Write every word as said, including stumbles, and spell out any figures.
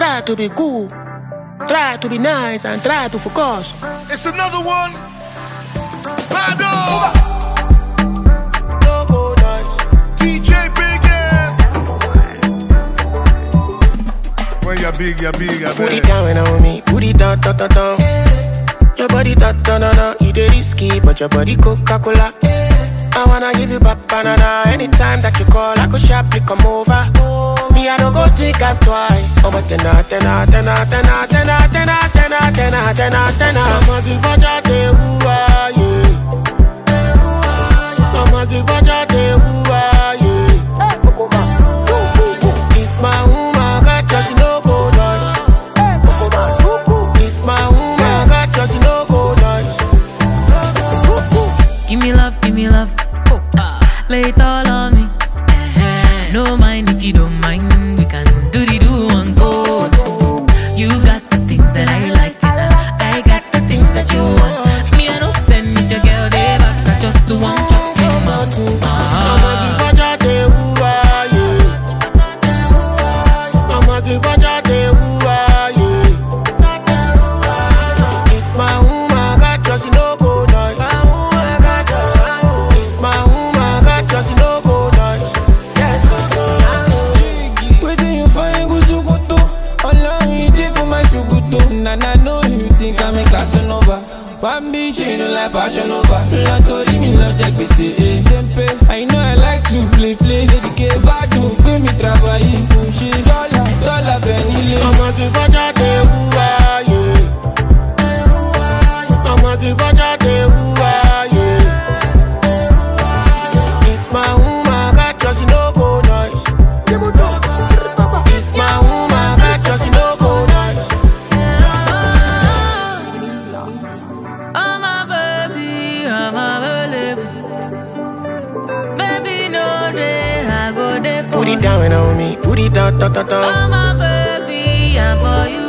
Try to be cool, try to be nice, and try to focus. It's another one. Bado. Logo nice. D J Big M. When you're big, you're big, you're Put big. it down on me, put it down, down, down, down. Your body ta ta na na, you dey risky, but your body Coca-Cola. I wanna give you banana. Anytime that you call, I go sharply come over. Me, I don't go think I'm twice. Oh, but tenna, tenna, tenna, tenna, tenna, tenna, tenna, tenna, tenna, tenna. I'ma give baja de ooh-ah, yeah. I'ma give baja de ooh-ah, yeah. If my woman got just no go nuts. If my woman got just no go nuts. Give me love, give me love. Oh, ah. Lay it all on me. Uh-huh. No mind if you don't mind. We can do the do one go. You got the things that I like, and I got the things that you want. Me, I don't send if your girl they back. I just do one chop in my I'ma give baja de ooh-ah, yeah. I'ma give baja de ooh-ah, yeah. If my woman got just no go nuts. If my woman got just no go nuts. Waiting you find good to go to. All you did for my sugar to. And I know you think I'm a Casanova. One bitch ain't no like fashion over. La tori mi love jack B C A simple. I know I like to play play. Dedicate bad to pay me travailler. Push it dollar, dollar penny. I'ma give baja de ooh-ah, yeah. I'ma give baja de ooh-ah, yeah. If my woman got just no go nuts. If my woman got just no go nuts. Oh my baby, I'm available. Baby, no day I go there for Put it you. down on me, put it down, down, down, down. Oh my baby, I'm for you.